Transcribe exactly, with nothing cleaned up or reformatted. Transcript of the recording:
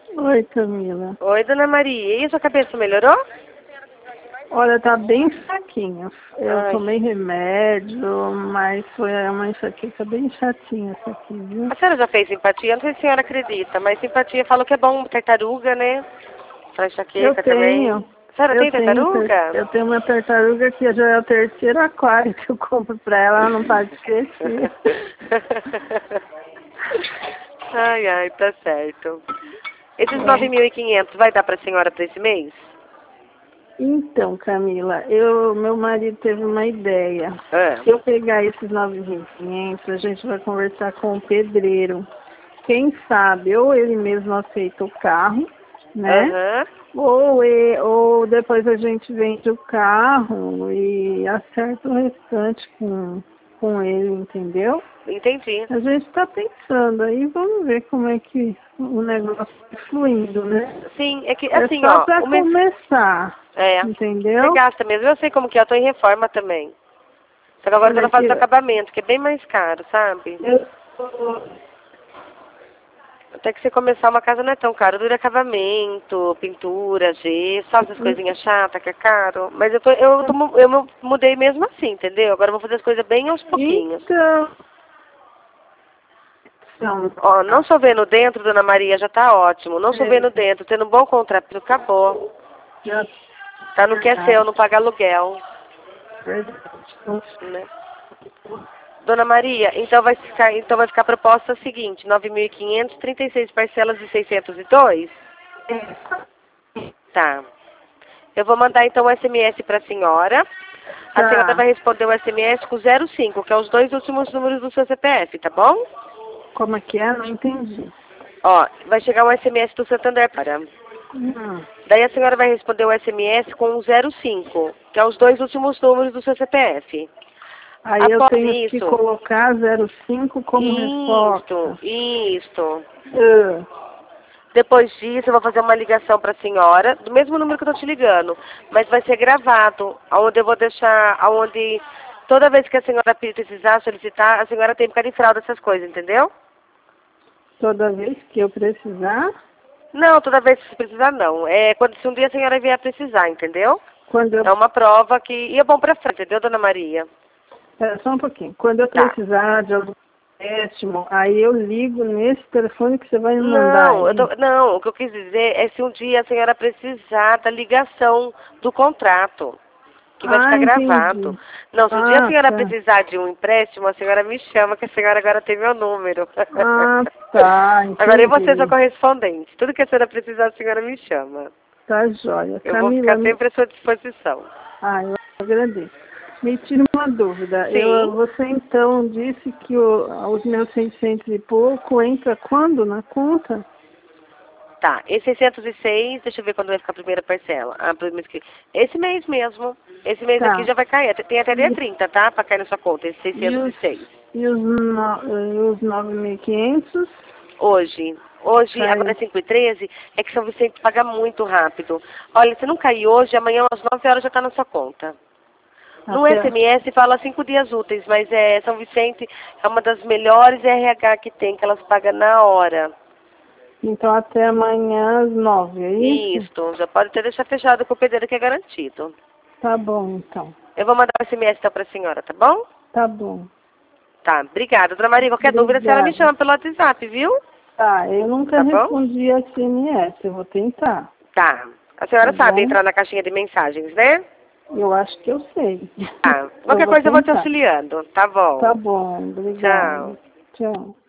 Oi, Camila. Oi, dona Maria. E a sua cabeça melhorou? Olha, tá bem fraquinha. Eu Ai. tomei remédio, mas foi uma enxaqueca bem chatinha essa aqui, viu? A senhora já fez simpatia? Não sei se a senhora acredita, mas simpatia falou que é bom tartaruga, né? Pra Eu enxaqueca também. tenho. A senhora Eu tem tenho, tartaruga? eu tenho uma tartaruga que já é o terceiro aquário que eu compro pra ela, ela não para de crescer. Ai, ai, tá certo. Esses nove É. mil e quinhentos vai dar pra senhora pra esse mês? Então, Camila, eu, meu marido teve uma ideia. É. Se eu pegar esses nove mil e quinhentos, a gente vai conversar com o pedreiro. Quem sabe, ou ele mesmo aceita o carro, né? Aham. Ou, e- ou depois a gente vende o carro e acerta o restante com, com ele, entendeu? Entendi. A gente está pensando aí, vamos ver como é que o negócio está fluindo, né? Sim, é que É assim, só ó, para o mês... começar, É. Você entendeu? gasta mesmo, eu sei como que é, eu tô em reforma também. Só que agora eu tô Olha na fase aqui, do acabamento, que é bem mais caro, sabe? eu, Até que você começar uma casa não é tão caro, dura acabamento, pintura, gesso, sabe essas coisinhas chatas que é caro. Mas eu, tô, eu, tô, mu- eu mu- mudei mesmo assim, entendeu? Agora eu vou fazer as coisas bem aos pouquinhos. então, então, Ó, não chovendo dentro, dona Maria, já tá ótimo. Não é, chovendo dentro, tendo um bom contrato, acabou. já Tá no que é seu, não paga aluguel, verdade. né? Dona Maria, então vai ficar, então vai ficar a proposta seguinte, nove mil e quinhentos, trinta e seis parcelas de seiscentos e dois? Tá. Eu vou mandar então um S M S para a senhora. A senhora Tá. vai responder o S M S com zero cinco, que é os dois últimos números do seu C P F, tá bom? Como é que é? Não entendi. Ó, vai chegar um S M S do Santander para. Hum. Daí a senhora vai responder o S M S com o zero cinco, que é os dois últimos números do seu C P F. Aí eu Após tenho que isso, colocar zero cinco como isto, resposta. isto. Ah, Depois disso, eu vou fazer uma ligação para a senhora, do mesmo número que eu estou te ligando, mas vai ser gravado, onde eu vou deixar, aonde toda vez que a senhora precisar solicitar, a senhora tem que ficar de fralda essas coisas, entendeu? toda vez que eu precisar, Não, toda vez que precisar não. É quando se um dia a senhora vier precisar, entendeu? quando eu... É uma prova que e é bom para frente, entendeu, dona Maria? Espera só um pouquinho. Quando eu Tá. precisar de algum empréstimo, aí eu ligo nesse telefone que você vai me mandar Não, eu aí. tô, não, o que eu quis dizer é se um dia a senhora precisar da ligação do contrato, que vai Ah, ficar gravado. entendi. Não, se um dia a Ah, senhora tá. precisar de um empréstimo, a senhora me chama, que a senhora agora tem meu número. Ah, tá. Agora eu vou ser sua Entendi. correspondente. Tudo que a senhora precisar, a senhora me chama. Tá joia. Eu vou ficar Camila, me... sempre à sua disposição. ah, eu agradeço. Me tira uma dúvida. Eu, Sim. você então disse que o, os meus seiscentos e pouco entra quando na conta? Tá, esse seiscentos e seis, deixa eu ver quando vai ficar a primeira parcela. Ah, pro mês que... Esse mês mesmo. Esse mês aqui Tá. já vai cair. Tem até dia E, trinta, tá? Pra cair na sua conta, esse e seiscentos e os, seis. e os, no, e os nove mil e quinhentos? Hoje. Hoje, agora é Cai. cinco e treze, é que São Vicente paga muito rápido. Olha, se não cair hoje, amanhã às nove horas já tá na sua conta. No Até, S M S fala cinco dias úteis, mas é, São Vicente é uma das melhores R H que tem, que elas pagam na hora. então até amanhã às nove, é isso? Isso, já pode até deixar fechado com o pedreiro que é garantido. Tá bom, então. Eu vou mandar o S M S então para a senhora, tá bom? Tá bom. Tá, obrigada. Dona Maria, qualquer dúvida, a senhora me Obrigada. chama pelo WhatsApp, viu? Tá, eu nunca Tá bom? respondi a S M S, eu vou tentar. Tá. A Tá senhora sabe bom? entrar na caixinha de mensagens, né? Eu acho que eu sei. Tá. Eu Qualquer vou coisa eu vou te tentar. auxiliando. Tá bom. Tá bom, Tchau. obrigada. Tchau.